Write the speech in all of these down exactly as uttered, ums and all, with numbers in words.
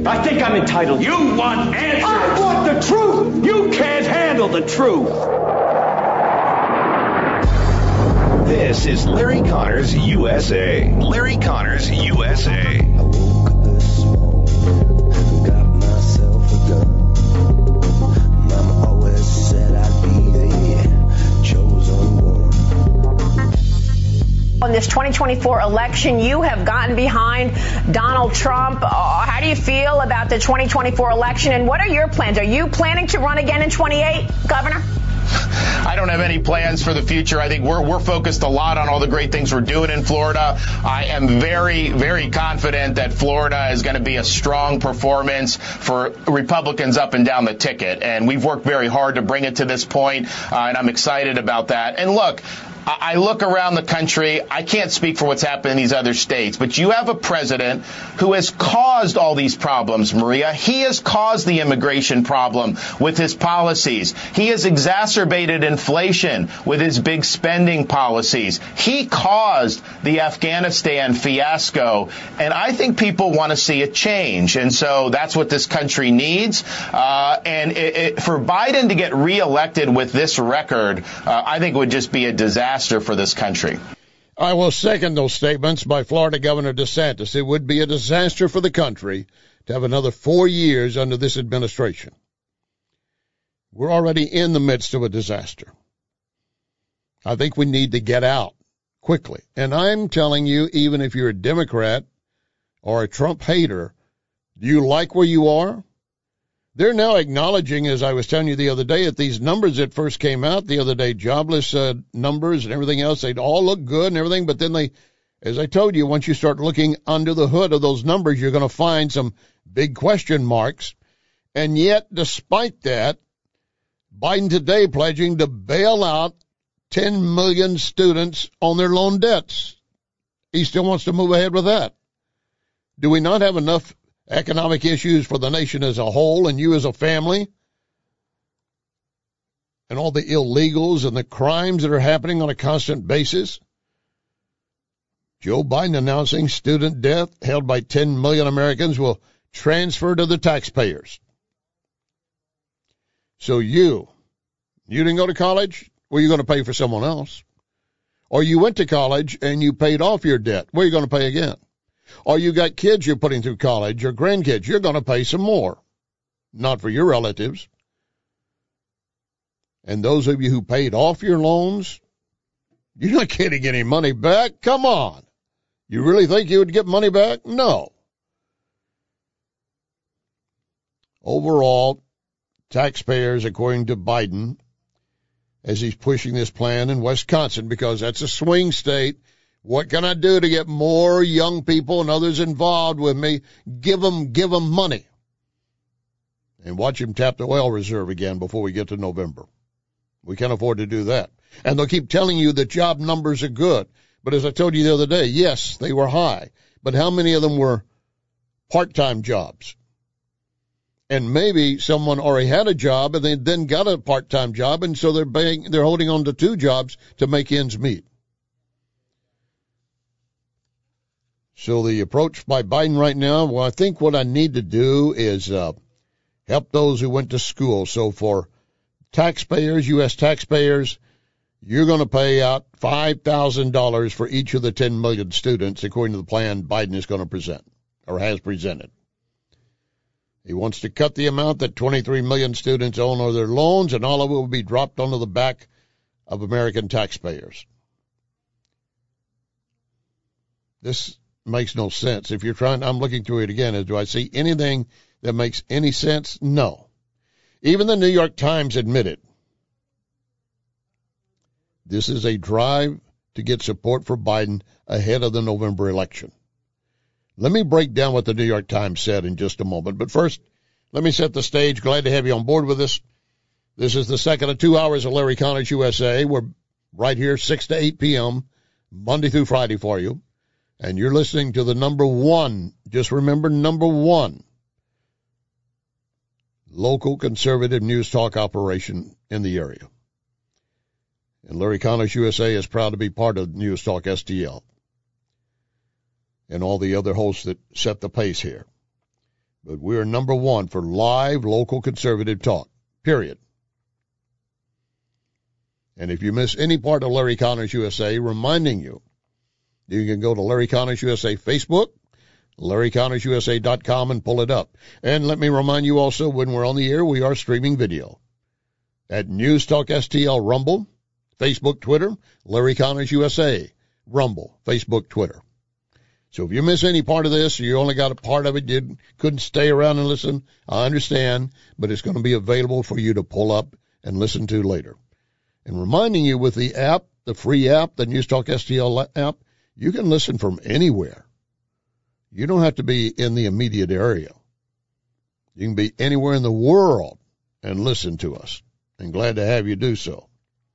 I think I'm entitled. You want answers. I want the truth. You can't handle the truth. This is Larry Connors U S A. Larry Connors U S A. I woke up this morning, got myself a gun. Mama always said I'd be the chosen one. On this twenty twenty-four election, you have gotten behind Donald Trump. Uh, how do you feel about the twenty twenty-four election, and what are your plans? Are you planning to run again in twenty-eight, Governor? I don't have any plans for the future. I think we're we're focused a lot on all the great things we're doing in Florida. I am very, very confident that Florida is going to be a strong performance for Republicans up and down the ticket. And we've worked very hard to bring it to this point, uh, and I'm excited about that. And look, I look around the country. I can't speak for what's happened in these other states, but you have a president who has caused all these problems, Maria. He has caused the immigration problem with his policies. He has exacerbated inflation with his big spending policies. He caused the Afghanistan fiasco, and I think people want to see a change. And so that's what this country needs. Uh, and it, it, for Biden to get reelected with this record, uh, I think would just be a disaster for this country. I will second those statements by Florida Governor DeSantis. It would be a disaster for the country to have another four years under this administration. We're already in the midst of a disaster. I think we need to get out quickly. And I'm telling you, even if you're a Democrat or a Trump hater, do you like where you are? They're now acknowledging, as I was telling you the other day, that these numbers that first came out the other day, jobless uh, numbers and everything else, they'd all look good and everything. But then they, as I told you, once you start looking under the hood of those numbers, you're going to find some big question marks. And yet, despite that, Biden today pledging to bail out ten million students on their loan debts. He still wants to move ahead with that. Do we not have enough economic issues for the nation as a whole and you as a family? And all the illegals and the crimes that are happening on a constant basis? Joe Biden announcing student debt held by ten million Americans will transfer to the taxpayers. So you, you didn't go to college? Well, you're going to pay for someone else. Or you went to college and you paid off your debt. Well, you're going to pay again. Or you got kids you're putting through college or grandkids. You're going to pay some more. Not for your relatives. And those of you who paid off your loans, you're not getting any money back. Come on. You really think you would get money back? No. Overall, taxpayers, according to Biden, as he's pushing this plan in Wisconsin, because that's a swing state. What can I do to get more young people and others involved with me? Give them, give them money. And watch him tap the oil reserve again before we get to November. We can't afford to do that. And they'll keep telling you that job numbers are good. But as I told you the other day, yes, they were high. But how many of them were part-time jobs? And maybe someone already had a job and they then got a part-time job, and so they're paying, they're holding on to two jobs to make ends meet. So the approach by Biden right now, well, I think what I need to do is uh, help those who went to school. So for taxpayers, U S taxpayers, you're going to pay out five thousand dollars for each of the ten million students, according to the plan Biden is going to present or has presented. He wants to cut the amount that twenty-three million students own on their loans, and all of it will be dropped onto the back of American taxpayers. This makes no sense. If you're trying, I'm looking through it again. Do I see anything that makes any sense? No. Even the New York Times admitted this is a drive to get support for Biden ahead of the November election. Let me break down what the New York Times said in just a moment. But first, let me set the stage. Glad to have you on board with us. This is the second of two hours of Larry Connors U S A. We're right here six to eight p.m., Monday through Friday for you. And you're listening to the number one, just remember number one, local conservative news talk operation in the area. And Larry Connors U S A is proud to be part of News Talk S T L and all the other hosts that set the pace here. But we're number one for live local conservative talk, period. And if you miss any part of Larry Connors U S A, reminding you, you can go to Larry Connors U S A Facebook, Larry Connors U S A dot com, and pull it up. And let me remind you also, when we're on the air, we are streaming video at News Talk S T L Rumble, Facebook, Twitter, Larry Connors U S A, Rumble, Facebook, Twitter. So if you miss any part of this, or you only got a part of it, you couldn't stay around and listen, I understand, but it's going to be available for you to pull up and listen to later. And reminding you, with the app, the free app, the News Talk S T L app, you can listen from anywhere. You don't have to be in the immediate area. You can be anywhere in the world and listen to us. And glad to have you do so.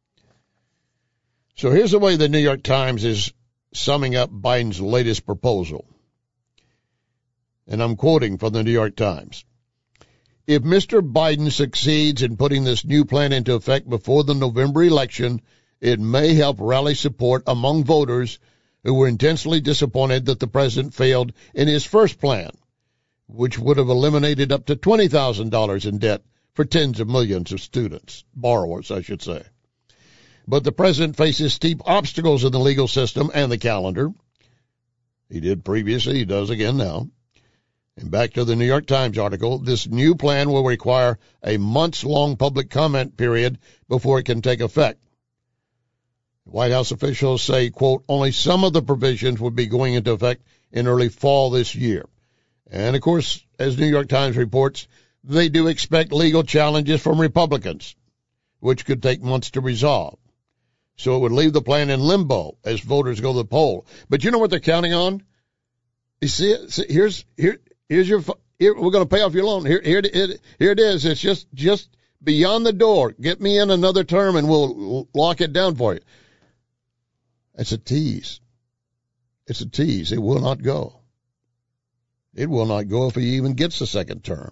So here's the way the New York Times is summing up Biden's latest proposal. And I'm quoting from the New York Times. If Mister Biden succeeds in putting this new plan into effect before the November election, it may help rally support among voters who were intensely disappointed that the president failed in his first plan, which would have eliminated up to twenty thousand dollars in debt for tens of millions of students, borrowers, I should say. But the president faces steep obstacles in the legal system and the calendar. He did previously, he does again now. And back to the New York Times article, this new plan will require a months-long public comment period before it can take effect. White House officials say, quote, only some of the provisions would be going into effect in early fall this year. And, of course, as New York Times reports, they do expect legal challenges from Republicans, which could take months to resolve. So it would leave the plan in limbo as voters go to the poll. But you know what they're counting on? You see it? See, here's here here's your here, we're going to pay off your loan. Here here it here it is. It's just just beyond the door. Get me in another term and we'll lock it down for you. It's a tease. It's a tease. It will not go. It will not go if he even gets a second term.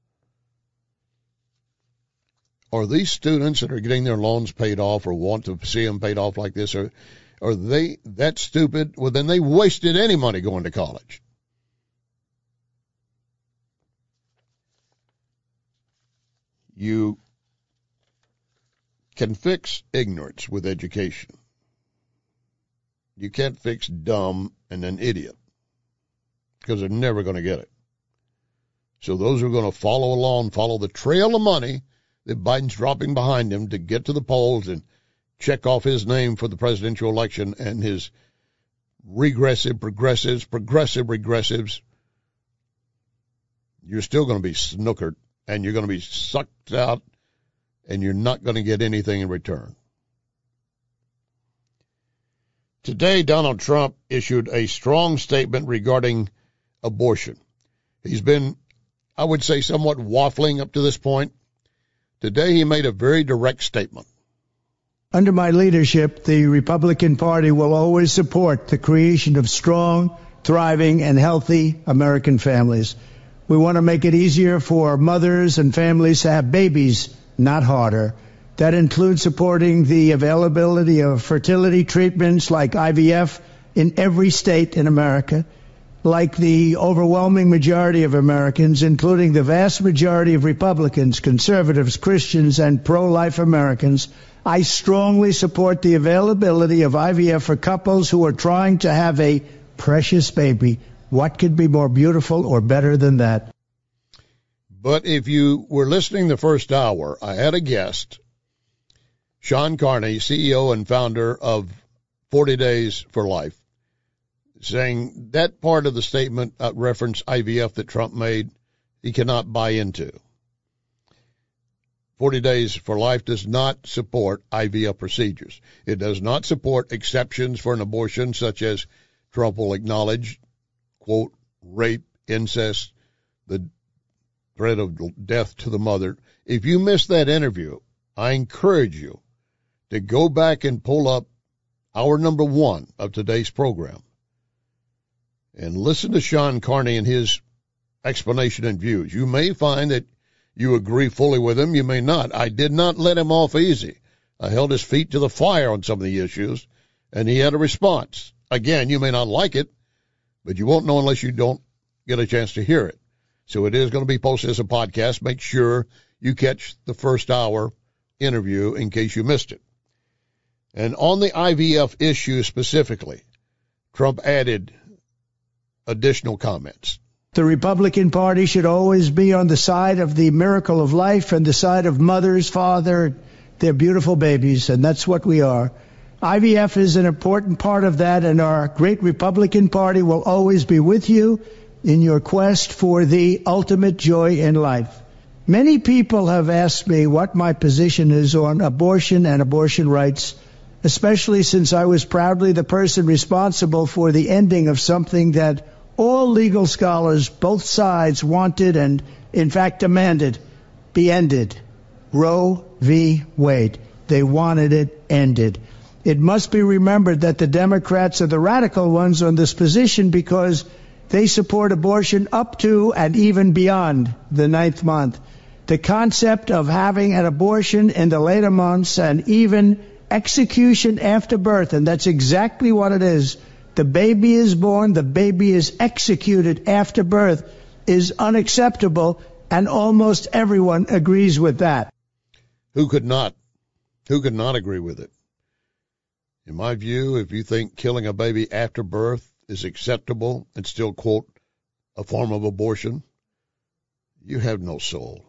Are these students that are getting their loans paid off or want to see them paid off like this, are, are they that stupid? Well, then they wasted any money going to college. You can fix ignorance with education. You can't fix dumb and an idiot because they're never going to get it. So those who are going to follow along, follow the trail of money that Biden's dropping behind him to get to the polls and check off his name for the presidential election and his regressive progressives, progressive regressives, you're still going to be snookered and you're going to be sucked out and you're not going to get anything in return. Today, Donald Trump issued a strong statement regarding abortion. He's been, I would say, somewhat waffling up to this point. Today, he made a very direct statement. Under my leadership, the Republican Party will always support the creation of strong, thriving, and healthy American families. We want to make it easier for mothers and families to have babies, not harder. That includes supporting the availability of fertility treatments like I V F in every state in America. Like the overwhelming majority of Americans, including the vast majority of Republicans, conservatives, Christians, and pro-life Americans, I strongly support the availability of I V F for couples who are trying to have a precious baby. What could be more beautiful or better than that? But if you were listening the first hour, I had a guest, Sean Carney, C E O and founder of forty days for life, saying that part of the statement uh, reference I V F that Trump made, he cannot buy into. forty days for life does not support I V F procedures. It does not support exceptions for an abortion, such as Trump will acknowledge, quote, rape, incest, the threat of death to the mother. If you missed that interview, I encourage you to go back and pull up hour number one of today's program and listen to Sean Carney and his explanation and views. You may find that you agree fully with him. You may not. I did not let him off easy. I held his feet to the fire on some of the issues, and he had a response. Again, you may not like it, but you won't know unless you don't get a chance to hear it. So it is going to be posted as a podcast. Make sure you catch the first hour interview in case you missed it. And on the I V F issue specifically, Trump added additional comments. The Republican Party should always be on the side of the miracle of life and the side of mothers, father, their beautiful babies, and that's what we are. I V F is an important part of that, and our great Republican Party will always be with you in your quest for the ultimate joy in life. Many people have asked me what my position is on abortion and abortion rights, especially since I was proudly the person responsible for the ending of something that all legal scholars, both sides, wanted and, in fact, demanded be ended. Roe v. Wade. They wanted it ended. It must be remembered that the Democrats are the radical ones on this position because they support abortion up to and even beyond the ninth month. The concept of having an abortion in the later months and even execution after birth, and that's exactly what it is. The baby is born, the baby is executed after birth, is unacceptable, and almost everyone agrees with that. Who could not? Who could not agree with it? In my view, if you think killing a baby after birth is acceptable and still, quote, a form of abortion, you have no soul.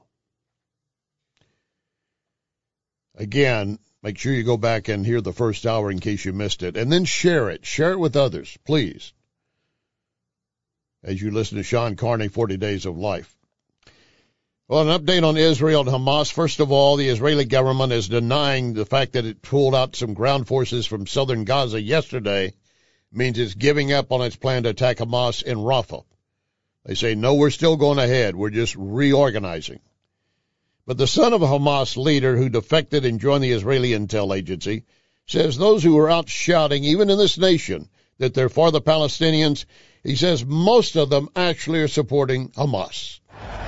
Again, make sure you go back and hear the first hour in case you missed it, and then share it. Share it with others, please, as you listen to Sean Carney, forty Days of Life. Well, an update on Israel and Hamas. First of all, the Israeli government is denying the fact that it pulled out some ground forces from southern Gaza yesterday. Means it's giving up on its plan to attack Hamas in Rafah. They say, no, we're still going ahead. We're just reorganizing. But the son of a Hamas leader who defected and joined the Israeli intel agency says those who are out shouting, even in this nation, that they're for the Palestinians, he says most of them actually are supporting Hamas.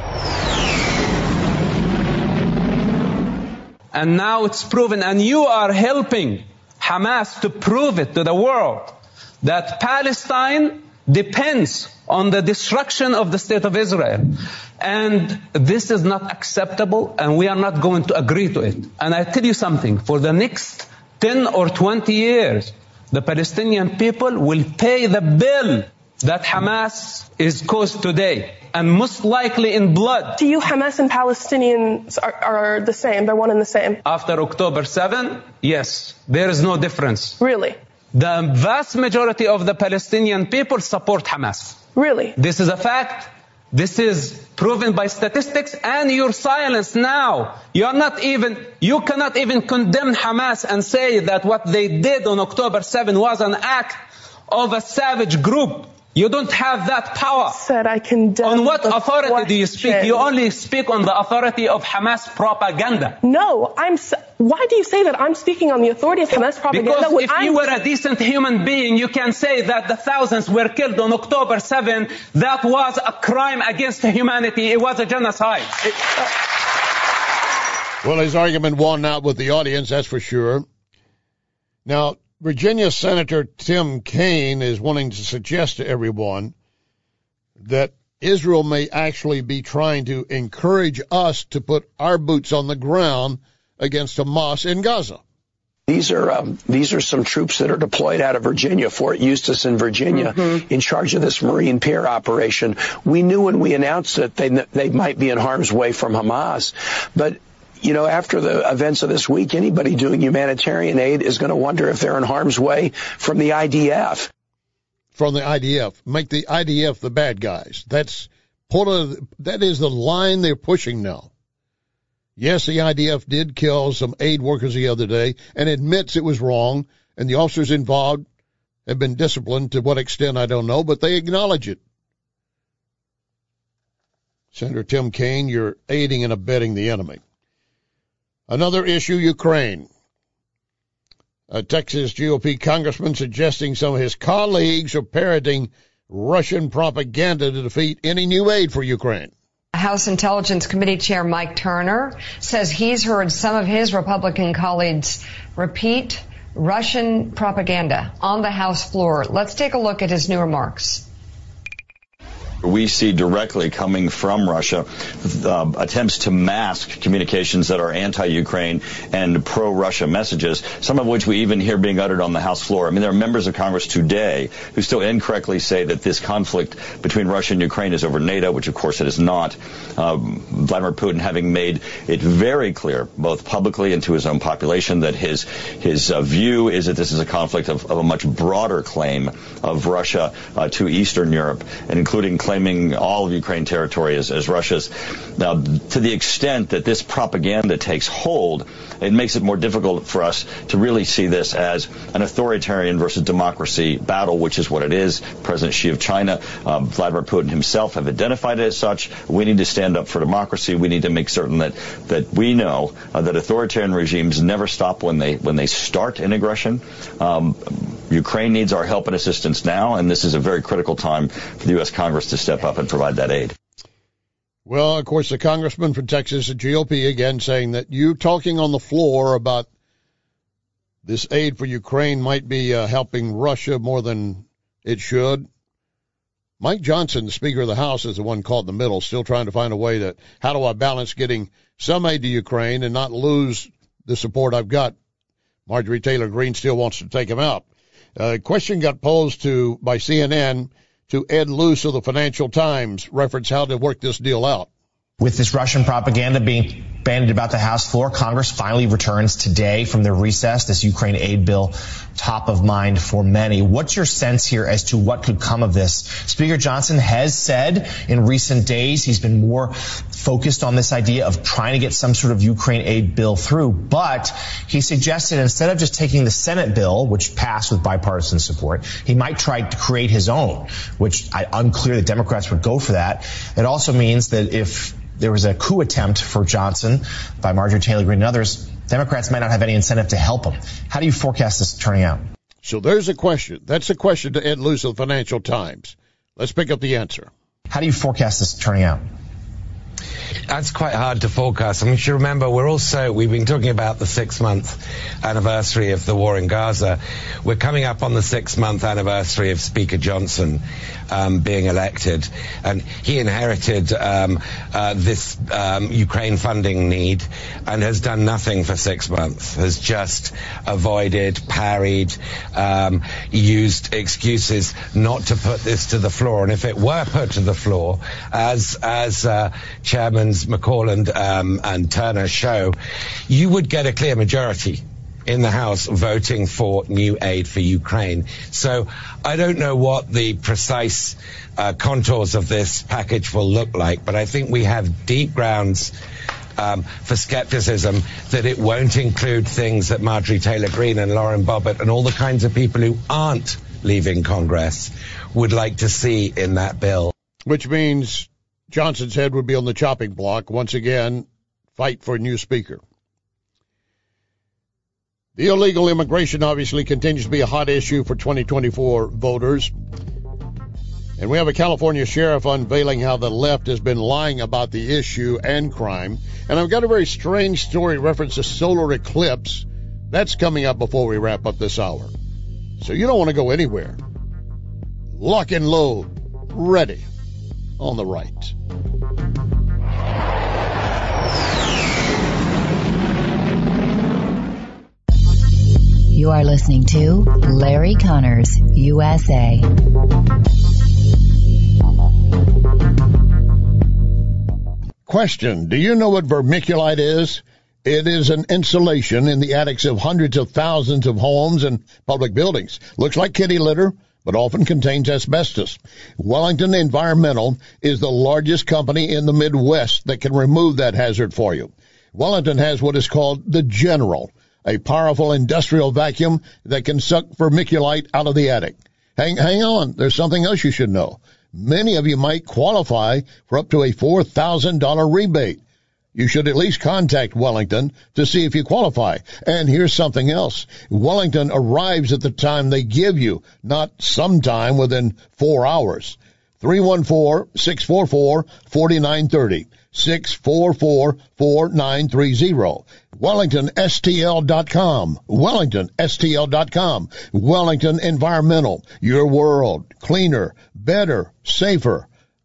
And now it's proven, and you are helping Hamas to prove it to the world, that Palestine depends on the destruction of the state of Israel. And this is not acceptable, and we are not going to agree to it. And I tell you something, for the next ten or twenty years, the Palestinian people will pay the bill that Hamas is caused today, and most likely in blood. To you, Hamas and Palestinians are, are the same. They're one and the same. After October seventh, yes, there is no difference. Really? The vast majority of the Palestinian people support Hamas. Really? This is a fact. This is proven by statistics, and your silence now. You are not even, you cannot even condemn Hamas and say that what they did on October seventh was an act of a savage group. You don't have that power. Said I condemn. On what authority question. do you speak? You only speak on the authority of Hamas propaganda. No, I'm. Why do you say that I'm speaking on the authority of Hamas propaganda? Because if I'm, you were a decent human being, you can say that the thousands were killed on October seventh. That was a crime against humanity. It was a genocide. It, uh, well, his argument won out with the audience, that's for sure. Now, Virginia Senator Tim Kaine is wanting to suggest to everyone that Israel may actually be trying to encourage us to put our boots on the ground against Hamas in Gaza. These are um, these are some troops that are deployed out of Virginia, Fort Eustis in Virginia, mm-hmm. in charge of this Marine Pier operation. We knew when we announced it they they might be in harm's way from Hamas, but you know, after the events of this week, anybody doing humanitarian aid is going to wonder if they're in harm's way from the I D F. From the I D F. Make the I D F the bad guys. That's part of, that is the line they're pushing now. Yes, the I D F did kill some aid workers the other day and admits it was wrong, and the officers involved have been disciplined. To what extent, I don't know, but they acknowledge it. Senator Tim Kaine, you're aiding and abetting the enemy. Another issue, Ukraine. A Texas G O P congressman suggesting some of his colleagues are parroting Russian propaganda to defeat any new aid for Ukraine. House Intelligence Committee Chair Mike Turner says he's heard some of his Republican colleagues repeat Russian propaganda on the House floor. Let's take a look at his new remarks. We see directly coming from Russia uh, attempts to mask communications that are anti-Ukraine and pro-Russia messages, some of which we even hear being uttered on the House floor. I mean, there are members of Congress today who still incorrectly say that this conflict between Russia and Ukraine is over NATO, which of course it is not. Um, Vladimir Putin having made it very clear, both publicly and to his own population, that his his uh, view is that this is a conflict of, of a much broader claim of Russia uh, to Eastern Europe, and including claiming all of Ukraine territory as, as Russia's. Now, to the extent that this propaganda takes hold, it makes it more difficult for us to really see this as an authoritarian versus democracy battle, which is what it is. President Xi of China, um, Vladimir Putin himself have identified it as such. We need to stand up for democracy. We need to make certain that, that we know uh, that authoritarian regimes never stop when they when they start an aggression. Um, Ukraine needs our help and assistance now, and this is a very critical time for the U S Congress to step up and provide that aid. Well, of course, the congressman from Texas, the G O P, again saying that you talking on the floor about this aid for Ukraine might be uh, helping Russia more than it should. Mike Johnson, the Speaker of the House, is the one caught in the middle, still trying to find a way that how do I balance getting some aid to Ukraine and not lose the support I've got. Marjorie Taylor Greene still wants to take him out. A question got posed to by C N N to Ed Luce of the Financial Times, reference how to work this deal out. With this Russian propaganda being bandied about the House floor, Congress finally returns today from their recess, this Ukraine aid bill top of mind for many. What's your sense here as to what could come of this? Speaker Johnson has said in recent days he's been more focused on this idea of trying to get some sort of Ukraine aid bill through, but he suggested instead of just taking the Senate bill, which passed with bipartisan support, he might try to create his own, which I unclear that Democrats would go for that. It also means that if there was a coup attempt for Johnson by Marjorie Taylor Greene and others, Democrats might not have any incentive to help him. How do you forecast this turning out? So there's a question. That's a question to Ed Luce of the Financial Times. Let's pick up the answer. How do you forecast this turning out? That's quite hard to forecast. I mean, you should remember, we're also, we've been talking about the six-month anniversary of the war in Gaza. We're coming up on the six-month anniversary of Speaker Johnson um, being elected. And he inherited um, uh, this um, Ukraine funding need and has done nothing for six months, has just avoided, parried, um, used excuses not to put this to the floor. And if it were put to the floor, as, as uh, Chairman McCall and, um, and Turner show, you would get a clear majority in the House voting for new aid for Ukraine. So I don't know what the precise uh, contours of this package will look like, but I think we have deep grounds um, for skepticism that it won't include things that Marjorie Taylor Greene and Lauren Boebert and all the kinds of people who aren't leaving Congress would like to see in that bill. Which means Johnson's head would be on the chopping block. Once again, fight for a new speaker. The illegal immigration obviously continues to be a hot issue for twenty twenty-four voters. And we have a California sheriff unveiling how the left has been lying about the issue and crime. And I've got a very strange story reference to solar eclipse. That's coming up before we wrap up this hour. So you don't want to go anywhere. Lock and load. Ready. On the right. You are listening to Larry Connors, U S A. Question. Do you know what vermiculite is? It is an insulation in the attics of hundreds of thousands of homes and public buildings. Looks like kitty litter, but often contains asbestos. Wellington Environmental is the largest company in the Midwest that can remove that hazard for you. Wellington has what is called the General, a powerful industrial vacuum that can suck vermiculite out of the attic. Hang, hang on, there's something else you should know. Many of you might qualify for up to a four thousand dollars rebate. You should at least contact Wellington to see if you qualify. And here's something else. Wellington arrives at the time they give you, not sometime within four hours. three one four, six four four, four nine three zero. six four four, four nine three zero. Wellington S T L dot com. Wellington S T L dot com. Wellington Environmental. Your world. Cleaner. Better. Safer.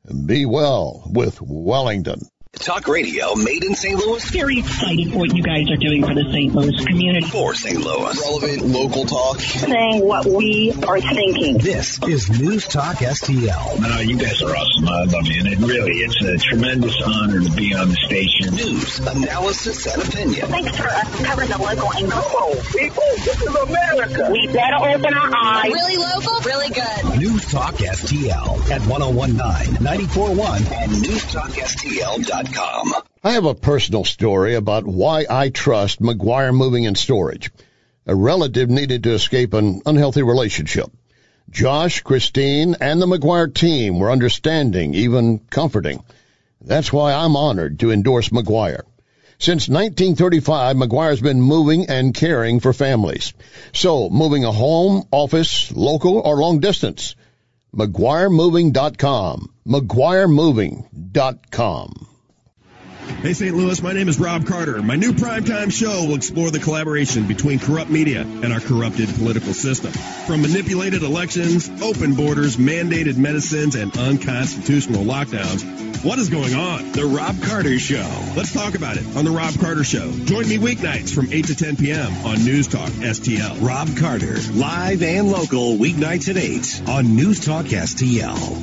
Be well with Wellington. Talk radio made in Saint Louis. Very excited for what you guys are doing for the Saint Louis community. For Saint Louis. Relevant local talk. Saying what we are thinking. This is News Talk S T L. No, you guys are awesome. I love you. And it really, it's a tremendous honor to be on the station. News, analysis, and opinion. Thanks for us covering the local angle. Oh, people, this is America. We better open our eyes. Really local, really good. News Talk S T L at ten nineteen, ninety-four point one and news talk S T L dot com. I have a personal story about why I trust McGuire Moving and Storage. A relative needed to escape an unhealthy relationship. Josh, Christine, and the McGuire team were understanding, even comforting. That's why I'm honored to endorse McGuire. Since nineteen thirty-five, McGuire's been moving and caring for families. So, moving a home, office, local, or long distance, McGuire Moving dot com. McGuire Moving dot com. Hey, Saint Louis, my name is Rob Carter. My new primetime show will explore the collaboration between corrupt media and our corrupted political system. From manipulated elections, open borders, mandated medicines, and unconstitutional lockdowns, what is going on? The Rob Carter Show. Let's talk about it on The Rob Carter Show. Join me weeknights from eight to ten p.m. on News Talk S T L. Rob Carter, live and local, weeknights at eight on News Talk S T L.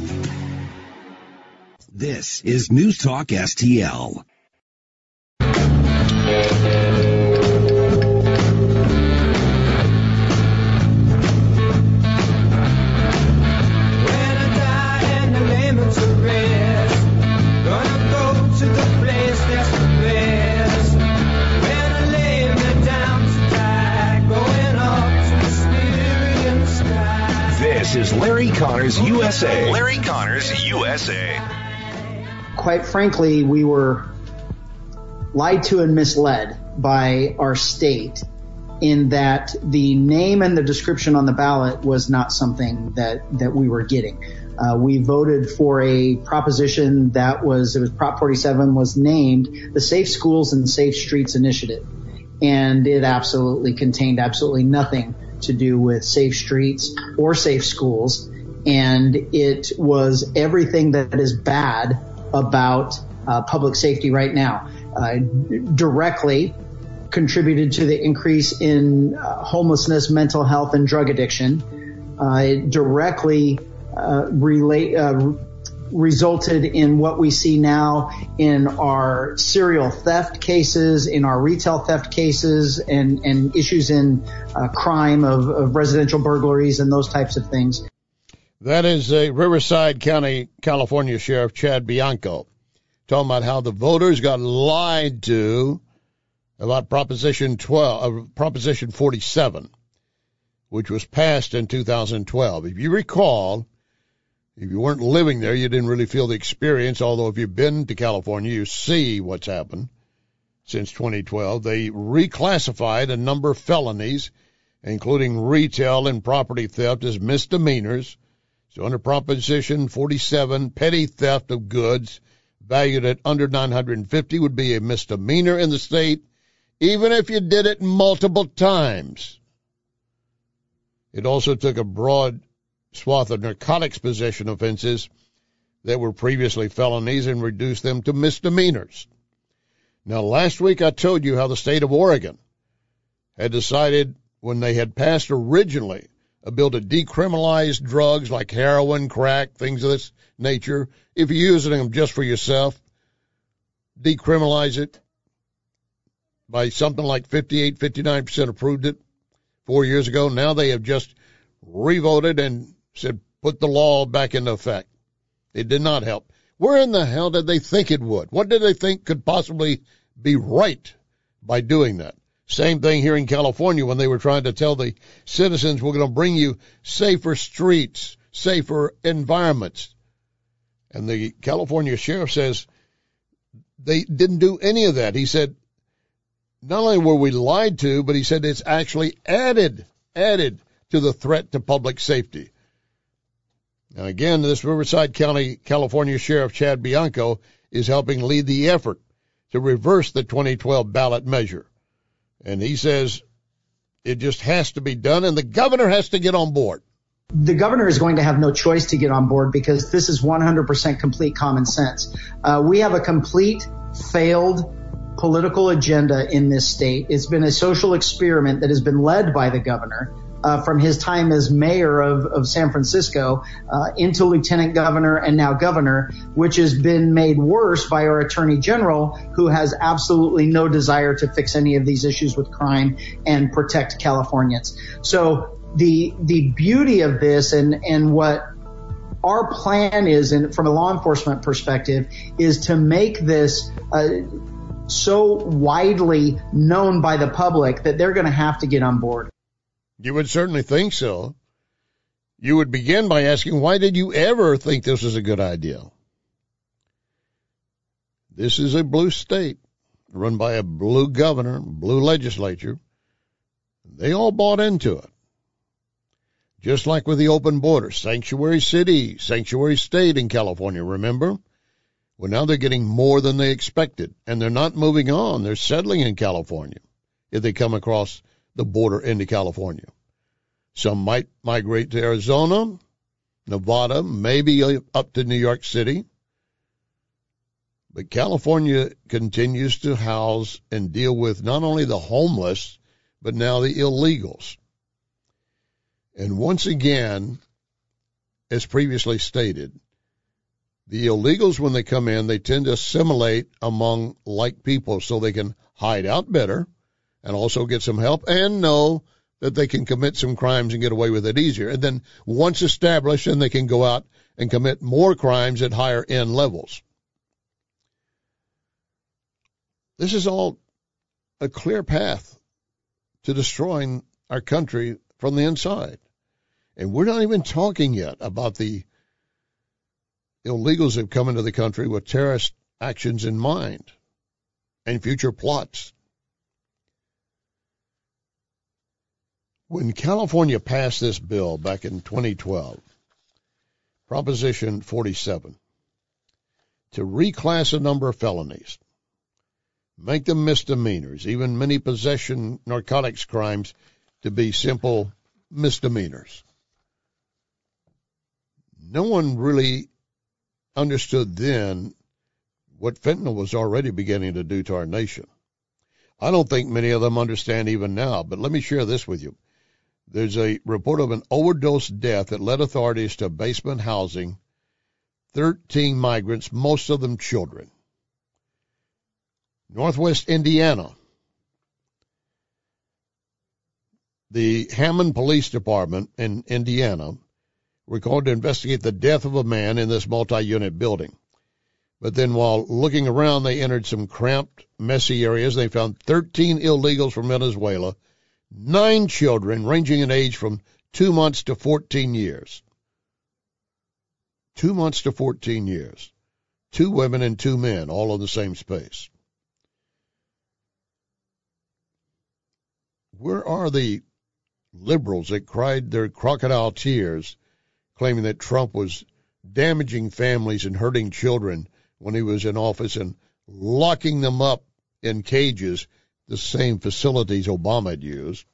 This is News Talk S T L. This is Larry Connors U S A. Larry Connors U S A. Quite frankly, we were lied to and misled by our state in that the name and the description on the ballot was not something that, that we were getting. Uh, we voted for a proposition that was, it was Prop forty-seven was named the Safe Schools and Safe Streets Initiative. And it absolutely contained absolutely nothing to do with safe streets or safe schools. And it was everything that is bad about uh, public safety right now. Uh, directly contributed to the increase in uh, homelessness, mental health, and drug addiction. Uh, it directly uh, relate, uh, resulted in what we see now in our serial theft cases, in our retail theft cases, and, and issues in uh, crime of, of residential burglaries and those types of things. That is a Riverside County, California Sheriff Chad Bianco talking about how the voters got lied to about Proposition twelve, uh, Proposition forty-seven, which was passed in two thousand twelve. If you recall, if you weren't living there, you didn't really feel the experience, although if you've been to California, you see what's happened since twenty twelve. They reclassified a number of felonies, including retail and property theft, as misdemeanors. So under Proposition forty-seven, petty theft of goods valued at under nine hundred fifty dollars would be a misdemeanor in the state, even if you did it multiple times. It also took a broad swath of narcotics possession offenses that were previously felonies and reduced them to misdemeanors. Now, last week I told you how the state of Oregon had decided, when they had passed originally a bill to decriminalize drugs like heroin, crack, things of this nature, if you're using them just for yourself, decriminalize it. By something like fifty-eight, fifty-nine percent approved it four years ago. Now they have just revoted and said, put the law back into effect. It did not help. Where in the hell did they think it would? What did they think could possibly be right by doing that? Same thing here in California when they were trying to tell the citizens, we're going to bring you safer streets, safer environments. And the California sheriff says they didn't do any of that. He said, not only were we lied to, but he said it's actually added, added to the threat to public safety. Now, again, this Riverside County, California Sheriff Chad Bianco is helping lead the effort to reverse the twenty twelve ballot measure. And he says it just has to be done, and the governor has to get on board. the governor is going to have no choice to get on board because this is one hundred percent complete common sense. Uh, we have a complete failed political agenda in this state. It's been a social experiment that has been led by the governor uh, from his time as mayor of, of San Francisco uh, into lieutenant governor and now governor, which has been made worse by our attorney general, who has absolutely no desire to fix any of these issues with crime and protect Californians. So the the beauty of this and, and what our plan is, and from a law enforcement perspective, is to make this uh, so widely known by the public that they're going to have to get on board. You would certainly think so. You would begin by asking, why did you ever think this was a good idea? This is a blue state run by a blue governor, blue legislature. They all bought into it. Just like with the open border, sanctuary city, sanctuary state in California, remember? Well, now they're getting more than they expected, and they're not moving on. They're settling in California if they come across the border into California. Some might migrate to Arizona, Nevada, maybe up to New York City. But California continues to house and deal with not only the homeless, but now the illegals. And once again, as previously stated, the illegals, when they come in, they tend to assimilate among like people so they can hide out better and also get some help and know that they can commit some crimes and get away with it easier. And then once established, then they can go out and commit more crimes at higher end levels. This is all a clear path to destroying our country from the inside. And we're not even talking yet about the illegals that have come into the country with terrorist actions in mind and future plots. When California passed this bill back in twenty twelve, Proposition forty-seven, to reclass a number of felonies, make them misdemeanors, even many possession narcotics crimes to be simple misdemeanors. No one really understood then what fentanyl was already beginning to do to our nation. I don't think many of them understand even now, but let me share this with you. There's a report of an overdose death that led authorities to basement housing thirteen migrants, most of them children. Northwest Indiana. The Hammond Police Department in Indiana were called to investigate the death of a man in this multi-unit building. But then while looking around, they entered some cramped, messy areas. They found thirteen illegals from Venezuela, nine children ranging in age from two months to fourteen years. Two months to fourteen years. Two women and two men, all in the same space. Where are the liberals that cried their crocodile tears, claiming that Trump was damaging families and hurting children when he was in office and locking them up in cages, the same facilities Obama had used,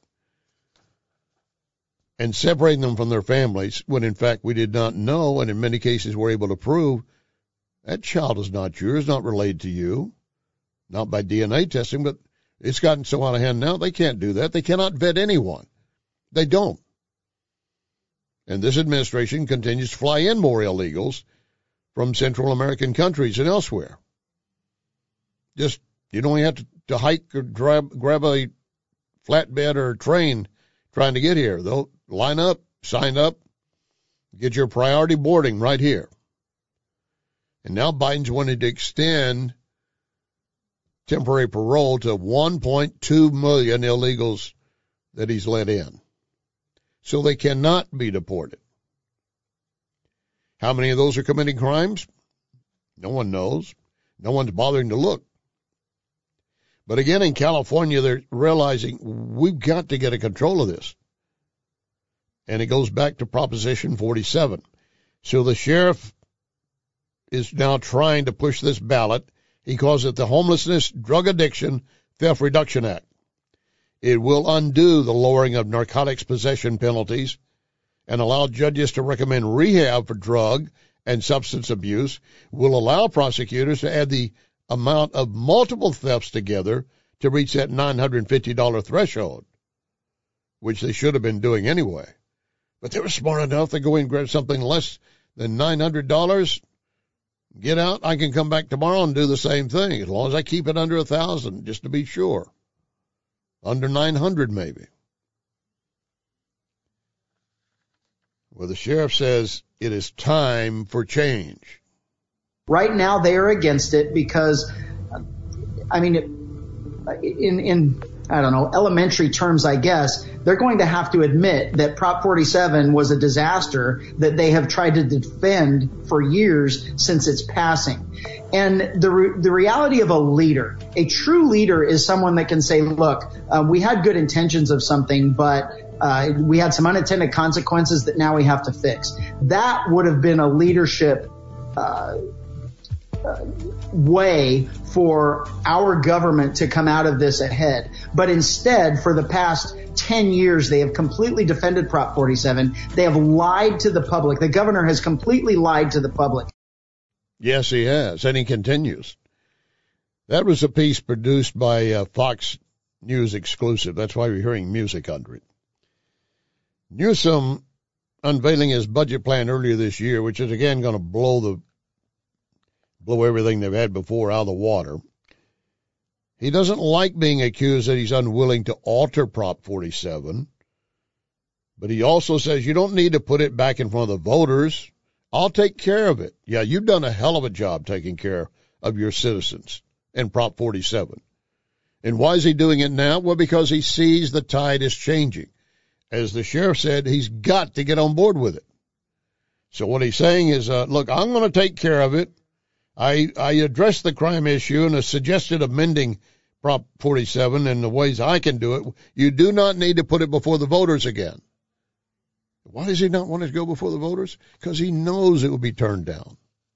and separating them from their families when, in fact, we did not know, and in many cases were able to prove that child is not yours, not related to you, not by D N A testing, but it's gotten so out of hand now they can't do that. They cannot vet anyone. They don't. And this administration continues to fly in more illegals from Central American countries and elsewhere. Just, you don't have to, to hike or drive, grab a flatbed or a train trying to get here. They'll line up, sign up, get your priority boarding right here. And now Biden's wanted to extend temporary parole to one point two million illegals that he's let in, so they cannot be deported. How many of those are committing crimes? No one knows. No one's bothering to look. But again, in California, they're realizing we've got to get a control of this. And it goes back to Proposition forty-seven. So the sheriff is now trying to push this ballot. He calls it the Homelessness, Drug Addiction, Theft Reduction Act. It will undo the lowering of narcotics possession penalties and allow judges to recommend rehab for drug and substance abuse will allow prosecutors to add the amount of multiple thefts together to reach that nine hundred fifty dollars threshold, which they should have been doing anyway. But they were smart enough to go in and grab something less than nine hundred dollars, get out, I can come back tomorrow and do the same thing, as long as I keep it under one thousand dollars, just to be sure. Under nine hundred dollars maybe. Well, the sheriff says it is time for change. Right now they are against it because, I mean, in, in I don't know, elementary terms, I guess, they're going to have to admit that Prop forty-seven was a disaster that they have tried to defend for years since its passing. And the re- the reality of a leader, a true leader is someone that can say, look, uh, we had good intentions of something, but uh, we had some unintended consequences that now we have to fix. That would have been a leadership uh Uh, way for our government to come out of this ahead. But instead, for the past ten years, they have completely defended Prop forty-seven. They have lied to the public. The governor has completely lied to the public. Yes, he has, and he continues. That was a piece produced by uh, Fox News exclusive. That's why we're hearing music under it. Newsom unveiling his budget plan earlier this year, which is again going to blow the blow everything they've had before out of the water. He doesn't like being accused that he's unwilling to alter Prop forty-seven, but he also says you don't need to put it back in front of the voters. I'll take care of it. Yeah, you've done a hell of a job taking care of your citizens in Prop forty-seven. And why is he doing it now? Well, because he sees the tide is changing. As the sheriff said, he's got to get on board with it. So what he's saying is, uh, look, I'm going to take care of it. I, I addressed the crime issue and suggested amending Prop forty-seven in the ways I can do it. You do not need to put it before the voters again. Why does he not want it to go before the voters? Because he knows it will be turned down.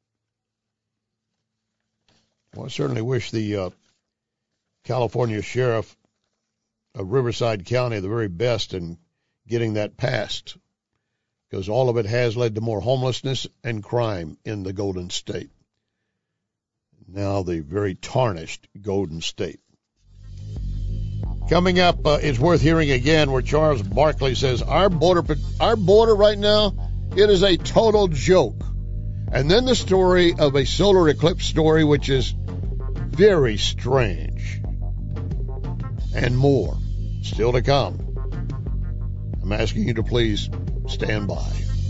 Well, I certainly wish the uh, California sheriff of Riverside County the very best in getting that passed, because all of it has led to more homelessness and crime in the Golden State. Now the very tarnished Golden State. Coming up, uh, it's worth hearing again where Charles Barkley says our border, our border right now, it is a total joke. And then the story of a solar eclipse story, which is very strange. And more still to come. I'm asking you to please stand by.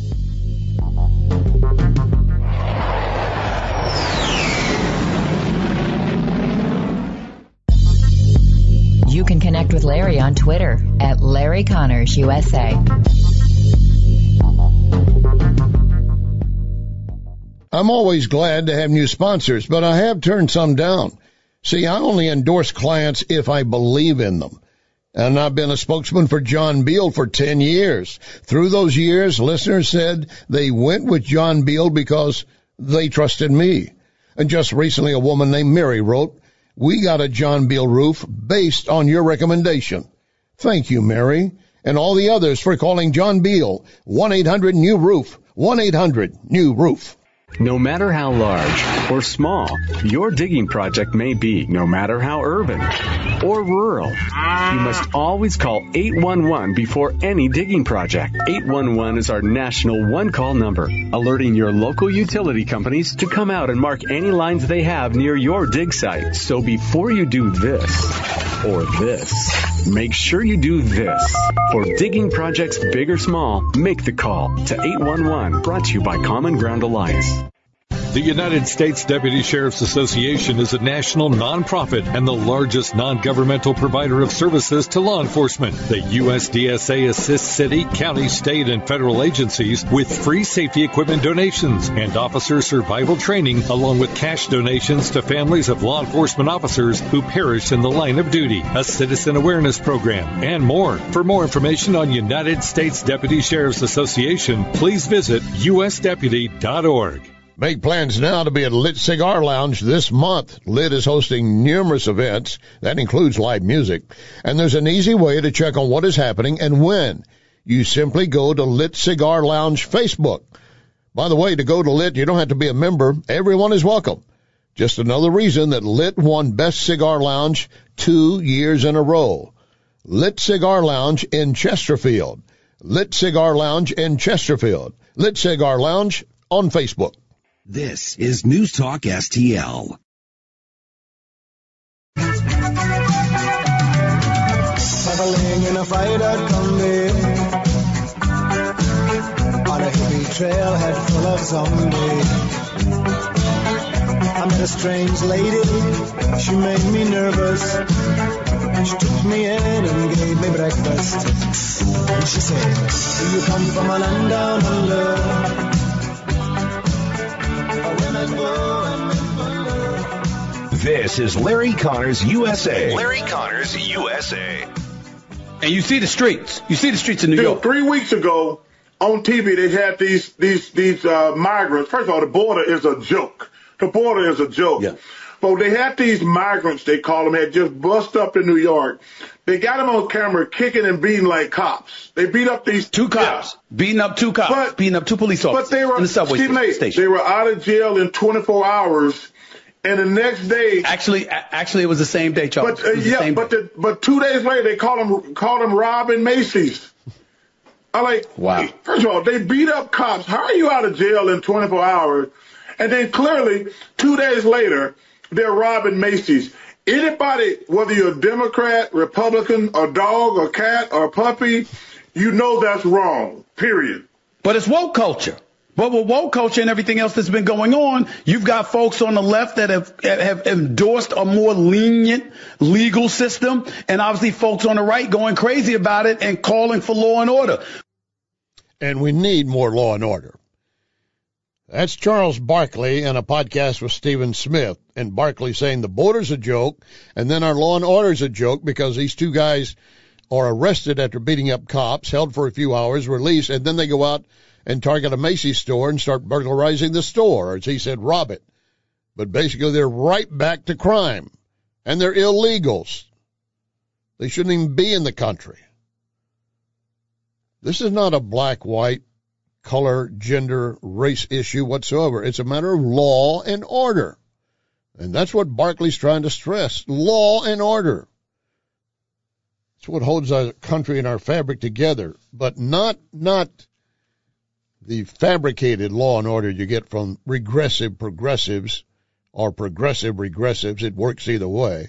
You can connect with Larry on Twitter at Larry Connors U S A. I'm always glad to have new sponsors, but I have turned some down. See, I only endorse clients if I believe in them. And I've been a spokesman for John Beal for ten years. Through those years, listeners said they went with John Beal because they trusted me. And just recently, a woman named Mary wrote, "We got a John Beal roof based on your recommendation." Thank you, Mary, and all the others for calling John Beal. one eight hundred new roof. one eight hundred new roof. No matter how large or small your digging project may be, no matter how urban or rural, you must always call eight one one before any digging project. eight one one is our national one-call number, alerting your local utility companies to come out and mark any lines they have near your dig site. So before you do this or this, make sure you do this. For digging projects big or small, make the call to eight one one, brought to you by Common Ground Alliance. The United States Deputy Sheriff's Association is a national nonprofit and the largest non-governmental provider of services to law enforcement. The U S D S A assists city, county, state, and federal agencies with free safety equipment donations and officer survival training, along with cash donations to families of law enforcement officers who perished in the line of duty, a citizen awareness program, and more. For more information on United States Deputy Sheriff's Association, please visit U S deputy dot org. Make plans now to be at Lit Cigar Lounge this month. Lit is hosting numerous events. That includes live music. And there's an easy way to check on what is happening and when. You simply go to Lit Cigar Lounge Facebook. By the way, to go to Lit, you don't have to be a member. Everyone is welcome. Just another reason that Lit won Best Cigar Lounge two years in a row. Lit Cigar Lounge in Chesterfield. Lit Cigar Lounge in Chesterfield. Lit Cigar Lounge on Facebook. This is News Talk S T L. Traveling in a freighter combi on a hippie trailhead full of zombies. I met a strange lady, she made me nervous. She took me in and gave me breakfast. And she said, do you come from a land down under? Where women go and men wonder. This is Larry Connors U S A. Larry Connors U S A. And you see the streets. You see the streets in New Dude, York. Three weeks ago on T V, they had these these these uh, migrants. First of all, the border is a joke. The border is a joke. Yeah. But they had these migrants, they call them, had just bust up in New York. They got them on camera kicking and beating like cops. They beat up these two cops, yeah. beating up two cops, but, beating up two police officers but they were, in the subway Stephen A, station. They were out of jail in twenty-four hours. And the next day, actually, actually, it was the same day, Charles. But uh, yeah, but the, but two days later, they called him called him robbing Macy's. I like, wow. Hey, first of all, they beat up cops. How are you out of jail in twenty-four hours? And then clearly, two days later, they're robbing Macy's. Anybody, whether you're a Democrat, Republican, or dog, or cat, or puppy, you know that's wrong. Period. But it's woke culture. But with woke culture and everything else that's been going on, you've got folks on the left that have have endorsed a more lenient legal system, and obviously folks on the right going crazy about it and calling for law and order. And we need more law and order. That's Charles Barkley in a podcast with Stephen Smith. And Barkley saying the border's a joke, and then our law and order's a joke because these two guys are arrested after beating up cops, held for a few hours, released, and then they go out and target a Macy's store and start burglarizing the store, or as he said, rob it. But basically they're right back to crime, and they're illegals. They shouldn't even be in the country. This is not a black, white, color, gender, race issue whatsoever. It's a matter of law and order. And that's what Barkley's trying to stress, law and order. It's what holds our country and our fabric together, but not, not the fabricated law and order you get from regressive progressives or progressive regressives. It works either way.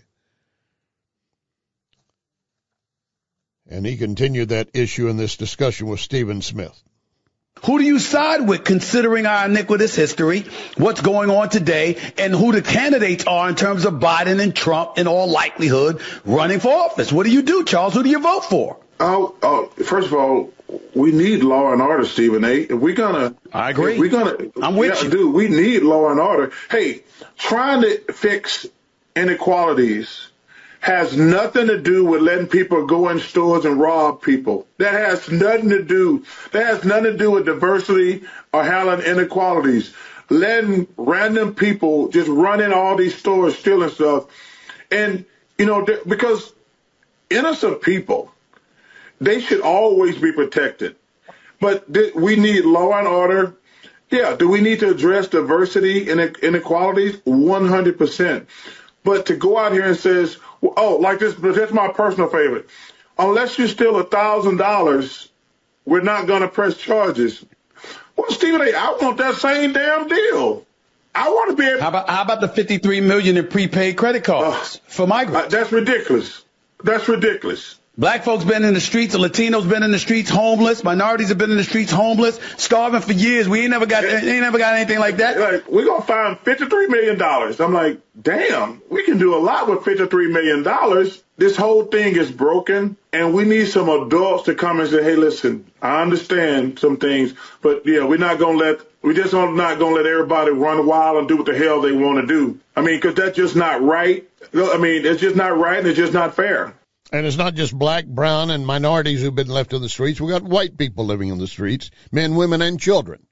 And he continued that issue in this discussion with Stephen Smith. Who do you side with considering our iniquitous history, what's going on today, and who the candidates are in terms of Biden and Trump in all likelihood running for office? What do you do, Charles? Who do you vote for? Oh, oh, first of all, we need law and order, Stephen A. If we're gonna, I agree. If we're gonna, I'm with yeah, you, dude. We need law and order. Hey, trying to fix inequalities has nothing to do with letting people go in stores and rob people. That has nothing to do. That has nothing to do with diversity or handling inequalities. Letting random people just run in all these stores stealing stuff, and you know because innocent people, they should always be protected. But th- we need law and order. Yeah, do we need to address diversity and inequalities? one hundred percent. But to go out here and says, well, oh, like this, that's my personal favorite. Unless you steal a thousand dollars, we're not going to press charges. Well, Stephen A., I want that same damn deal. I want to be able. How about how about the fifty-three million in prepaid credit cards uh, for migrants? Uh, that's ridiculous. That's ridiculous. Black folks been in the streets, the Latinos been in the streets, homeless. Minorities have been in the streets, homeless, starving for years. We ain't never got, ain't never got anything like that. Like, we're gonna find fifty-three million dollars. I'm like, damn, we can do a lot with fifty-three million dollars. This whole thing is broken, and we need some adults to come and say, hey, listen, I understand some things, but yeah, we're not gonna let, we just not gonna let everybody run wild and do what the hell they want to do. I mean, because that's just not right. I mean, it's just not right, and it's just not fair. And it's not just black, brown, and minorities who've been left in the streets. We got white people living in the streets, men, women, and children,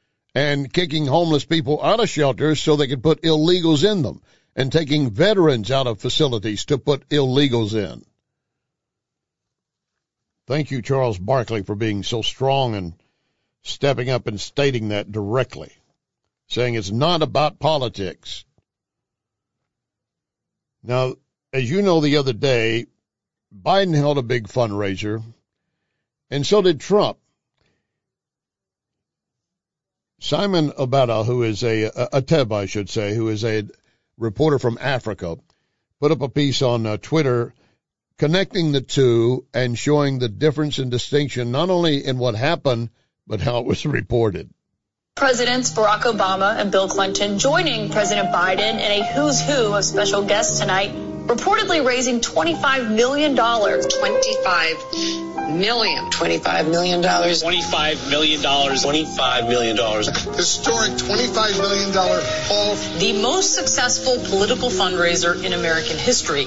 and kicking homeless people out of shelters so they could put illegals in them, and taking veterans out of facilities to put illegals in. Thank you, Charles Barkley, for being so strong and stepping up and stating that directly, saying it's not about politics. Now, as you know, the other day, Biden held a big fundraiser, and so did Trump. Simon Obata, who is a, a, a Teb, I should say, who is a reporter from Africa, put up a piece on uh, Twitter connecting the two and showing the difference and distinction not only in what happened, but how it was reported. Presidents Barack Obama and Bill Clinton joining President Biden in a who's who of special guests tonight, reportedly raising twenty-five million dollars. twenty-five million dollars. twenty-five million dollars. twenty-five million dollars. twenty-five million dollars. Historic twenty-five million dollars haul. The most successful political fundraiser in American history.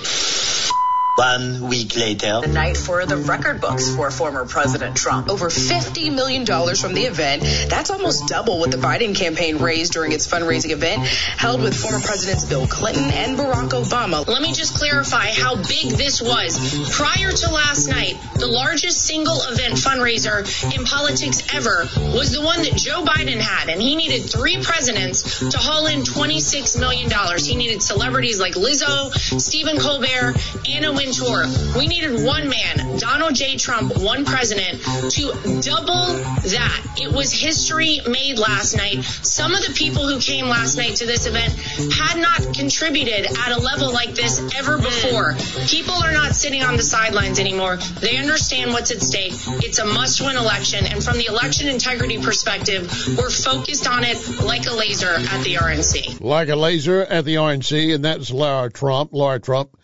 One week later, the night for the record books for former President Trump. Over fifty million dollars from the event. That's almost double what the Biden campaign raised during its fundraising event held with former Presidents Bill Clinton and Barack Obama. Let me just clarify how big this was. Prior to last night, the largest single event fundraiser in politics ever was the one that Joe Biden had, and he needed three presidents to haul in twenty-six million dollars. He needed celebrities like Lizzo, Stephen Colbert, Anna Wintour. We needed one man, Donald J. Trump, one president, to double that. It was history made last night. Some of the people who came last night to this event had not contributed at a level like this ever before. People are not sitting on the sidelines anymore. They understand what's at stake. It's a must-win election, and from the election integrity perspective, we're focused on it like a laser at the R N C. Like a laser at the R N C, and that's Lara Trump. Lara Trump,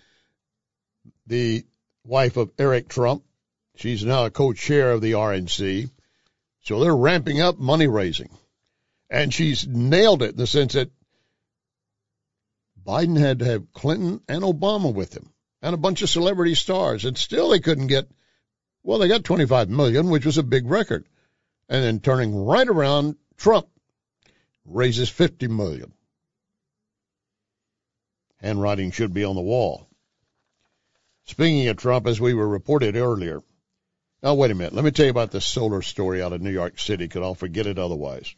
the wife of Eric Trump. She's now a co-chair of the R N C. So they're ramping up money raising. And she's nailed it in the sense that Biden had to have Clinton and Obama with him and a bunch of celebrity stars. And still they couldn't get, well, they got twenty-five million, which was a big record. And then turning right around, Trump raises fifty million. Handwriting should be on the wall. Speaking of Trump, as we were reported earlier, now wait a minute. Let me tell you about this solar story out of New York City, because I'll forget it otherwise.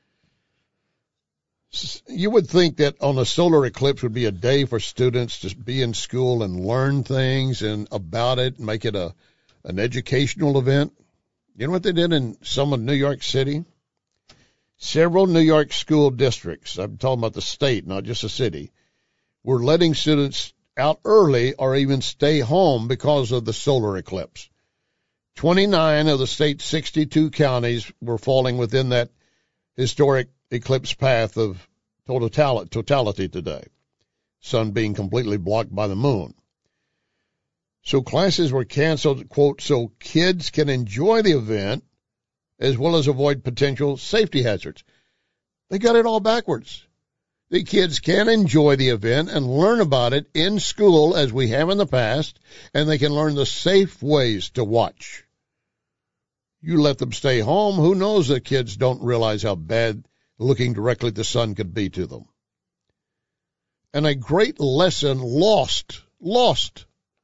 You would think that on a solar eclipse would be a day for students to be in school and learn things and about it and make it a an educational event. You know what they did in some of New York City? Several New York school districts, I'm talking about the state, not just the city, were letting students out early or even stay home because of the solar eclipse. twenty-nine of the state's sixty-two counties were falling within that historic eclipse path of totality, totality today, sun being completely blocked by the moon. So classes were canceled, quote, so kids can enjoy the event as well as avoid potential safety hazards. They got it all backwards. The kids can enjoy the event and learn about it in school as we have in the past, and they can learn the safe ways to watch. You let them stay home, who knows that kids don't realize how bad looking directly at the sun could be to them. And a great lesson lost, lost.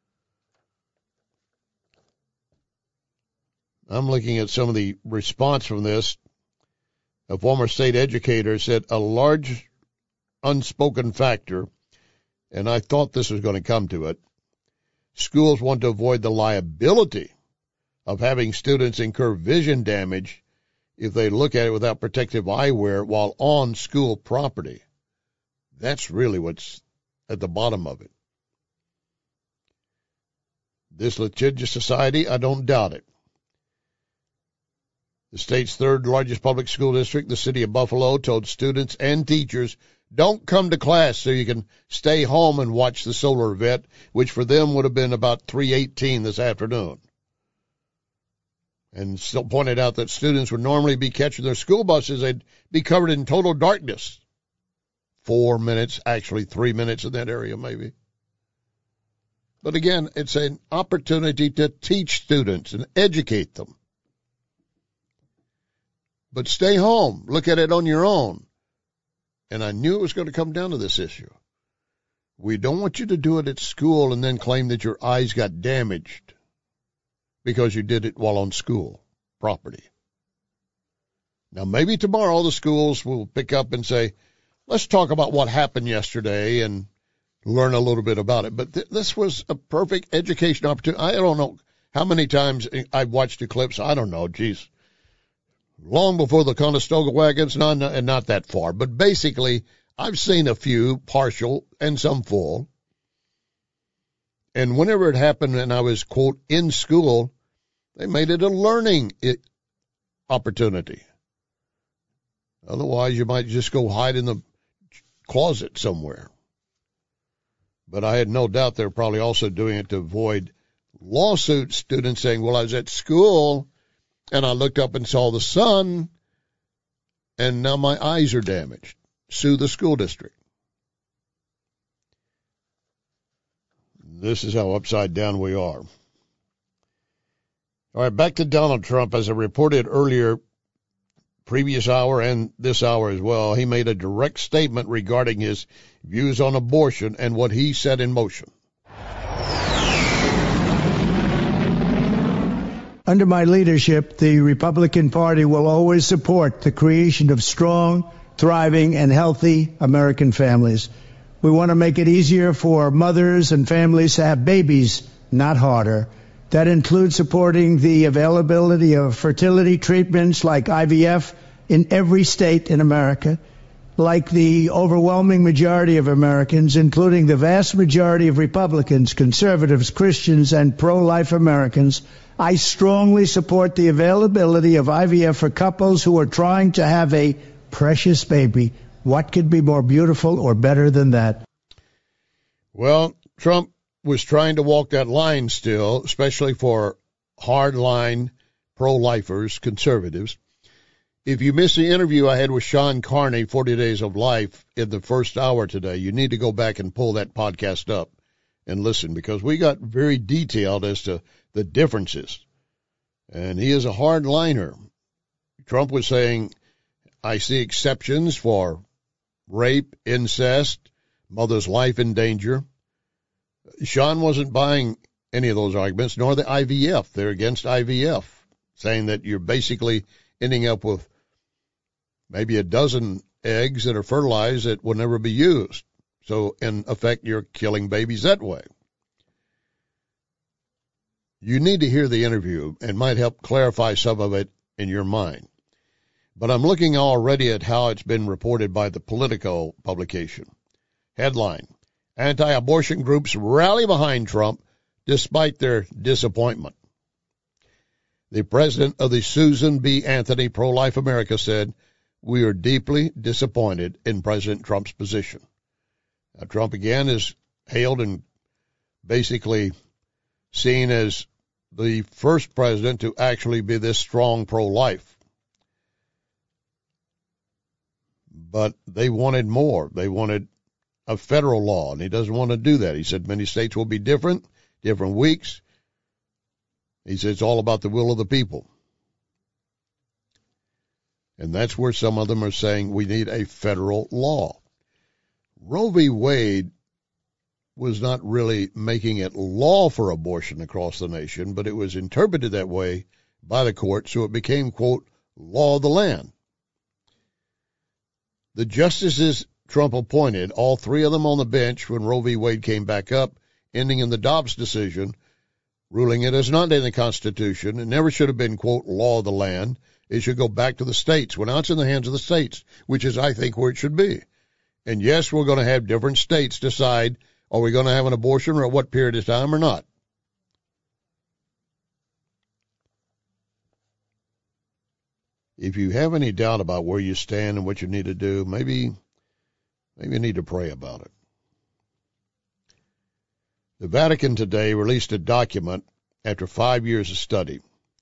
I'm looking at some of the response from this. A former state educator said a large unspoken factor, and I thought this was going to come to it, schools want to avoid the liability of having students incur vision damage if they look at it without protective eyewear while on school property. That's really what's at the bottom of it. This litigious society, I don't doubt it. The state's third largest public school district, the city of Buffalo, told students and teachers, don't come to class so you can stay home and watch the solar event, which for them would have been about three eighteen this afternoon. And still pointed out that students would normally be catching their school buses. They'd be covered in total darkness. Four minutes, actually three minutes in that area maybe. But again, it's an opportunity to teach students and educate them. But stay home. Look at it on your own. And I knew it was going to come down to this issue. We don't want you to do it at school and then claim that your eyes got damaged. because you did it while on school property. Now, maybe tomorrow the schools will pick up and say, let's talk about what happened yesterday and learn a little bit about it. But th- this was a perfect education opportunity. I don't know how many times I've watched the clips. I don't know, geez. Long before the Conestoga wagons, not, and not that far. But basically, I've seen a few partial and some full. And whenever it happened and I was, quote, in school, they made it a learning opportunity. Otherwise, you might just go hide in the closet somewhere. But I had no doubt they're probably also doing it to avoid lawsuits, students saying, well, I was at school and I looked up and saw the sun and now my eyes are damaged. Sue the school district. This is how upside down we are. All right, back to Donald Trump. As I reported earlier, previous hour and this hour as well, he made a direct statement regarding his views on abortion and what he set in motion. Under my leadership, the Republican Party will always support the creation of strong, thriving, and healthy American families. We want to make it easier for mothers and families to have babies, not harder. That includes supporting the availability of fertility treatments like I V F in every state in America. Like the overwhelming majority of Americans, including the vast majority of Republicans, conservatives, Christians, and pro-life Americans, I strongly support the availability of I V F for couples who are trying to have a precious baby. What could be more beautiful or better than that? Well, Trump was trying to walk that line still, especially for hard-line pro-lifers, conservatives. If you missed the interview I had with Sean Carney, forty Days of Life, in the first hour today, you need to go back and pull that podcast up and listen, because we got very detailed as to the differences. And he is a hard-liner. Trump was saying, I see exceptions for rape, incest, mother's life in danger. Sean wasn't buying any of those arguments, nor the I V F. They're against I V F, saying that you're basically ending up with maybe a dozen eggs that are fertilized that will never be used. So, in effect, you're killing babies that way. You need to hear the interview and might help clarify some of it in your mind. But I'm looking already at how it's been reported by the Politico publication. Headline, anti-abortion groups rally behind Trump despite their disappointment. The president of the Susan B. Anthony Pro-Life America said, we are deeply disappointed in President Trump's position. Now, Trump again is hailed and basically seen as the first president to actually be this strong pro-life. But they wanted more. They wanted a federal law, and he doesn't want to do that. He said many states will be different, different weeks. He said it's all about the will of the people. And that's where some of them are saying we need a federal law. Roe v. Wade was not really making it law for abortion across the nation, but it was interpreted that way by the court, so it became, quote, law of the land. The justices Trump appointed, all three of them on the bench when Roe v. Wade came back up, ending in the Dobbs decision, ruling it as not in the Constitution. It never should have been, quote, law of the land. It should go back to the states. Well, now it's in the hands of the states, which is, I think, where it should be. And yes, we're going to have different states decide, are we going to have an abortion or at what period of time or not? If you have any doubt about where you stand and what you need to do, maybe, maybe you need to pray about it. The Vatican today released a document after five years of study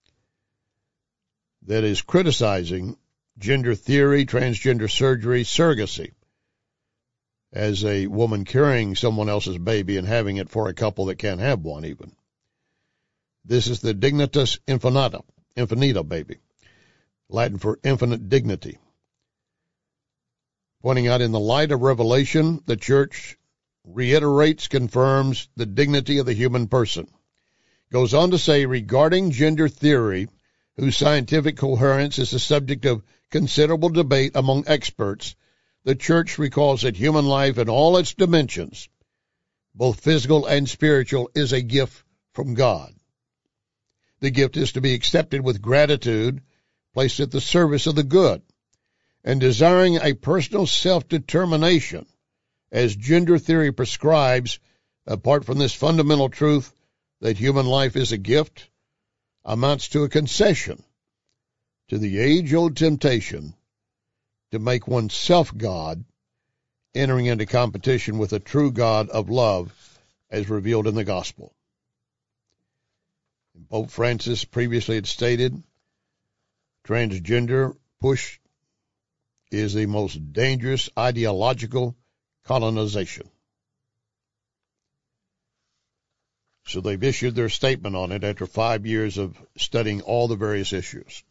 that is criticizing gender theory, transgender surgery, surrogacy, as a woman carrying someone else's baby and having it for a couple that can't have one even. This is the dignitas infinita, infinita baby, Latin for infinite dignity. Pointing out, in the light of Revelation, the Church reiterates, confirms the dignity of the human person. Goes on to say, regarding gender theory, whose scientific coherence is the subject of considerable debate among experts, the Church recalls that human life in all its dimensions, both physical and spiritual, is a gift from God. The gift is to be accepted with gratitude, placed at the service of the good, and desiring a personal self-determination, as gender theory prescribes, apart from this fundamental truth that human life is a gift, amounts to a concession to the age-old temptation to make oneself God, entering into competition with the true God of love as revealed in the gospel. Pope Francis previously had stated, transgender push is the most dangerous ideological colonization. So they've issued their statement on it after five years of studying all the various issues.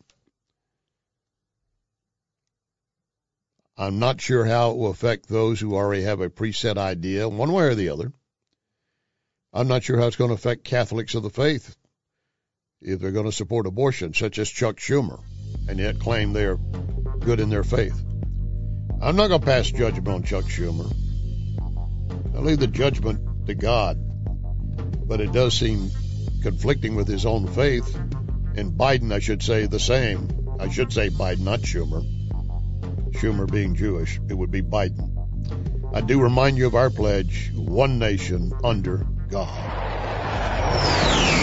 I'm not sure how it will affect those who already have a preset idea, one way or the other. I'm not sure how it's going to affect Catholics of the faith if they're going to support abortion, such as Chuck Schumer, and yet claim they're good in their faith. I'm not going to pass judgment on Chuck Schumer. I leave the judgment to God, but it does seem conflicting with his own faith, and Biden, I should say the same. I should say Biden, not Schumer. Schumer being Jewish, it would be Biden. I do remind you of our pledge, one nation under God.